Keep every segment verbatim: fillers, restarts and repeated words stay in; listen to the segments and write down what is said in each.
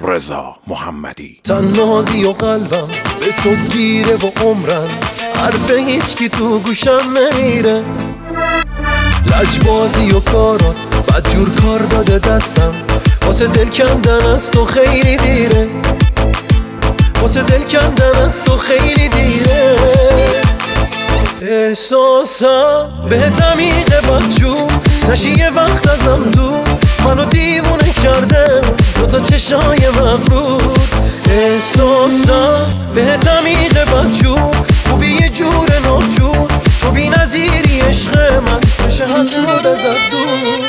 رضا محمدی. تنازی و قلبم به تو گیره و عمرم حرف هیچ کی تو گوشم نمیره. لجبازی و کارات بدجور کار داده دستم، واسه دل کندن از تو خیلی دیره، واسه دل کندن از تو خیلی دیره. احساسم به عمیقه بدجور نشی یه وقت ازم دور، منو دیوونه کرده دوتا چشای مغرور. احساسم به عمیقه بدجور خوبی یه جور ناجور، تو بی نظیری عشق من بشه حسود ازت دور.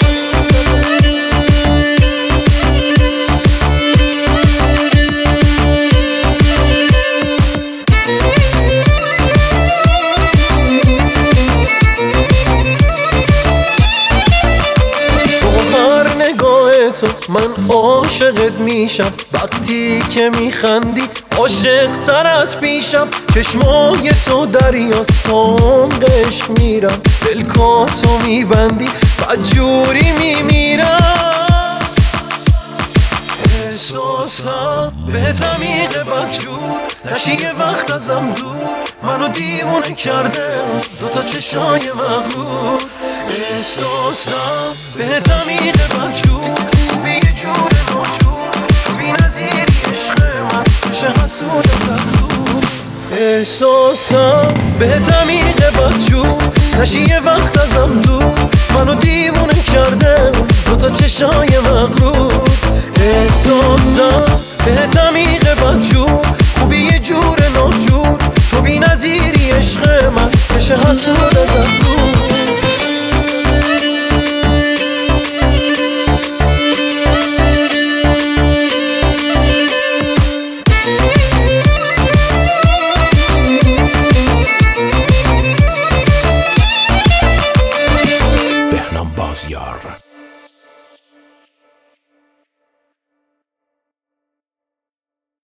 تو من عاشقت میشم، وقتی که میخندی عاشق تر از پیشم. چشمای تو دریاست تا عمق میرم، دلکاتو میبندی بدجوری میمیرم. احساسم به عمیق بدجور نشی یه وقت ازم دور، منو دیوونه کرده دوتا چشای مغرور. احساسم به عمیق بدجور خوبی یه جور ناجور، تو بی نظیری عشق من بشه حسود ازت دور. احساسم به عمیق بدجور نشی یه وقت ازم دور، منو دیوونه کرده دوتا چشای مغرور. احساسم به عمیق بدجور خوبی یه جور ناجور، تو بی نظیری عشق من بشه حسود ازت دور.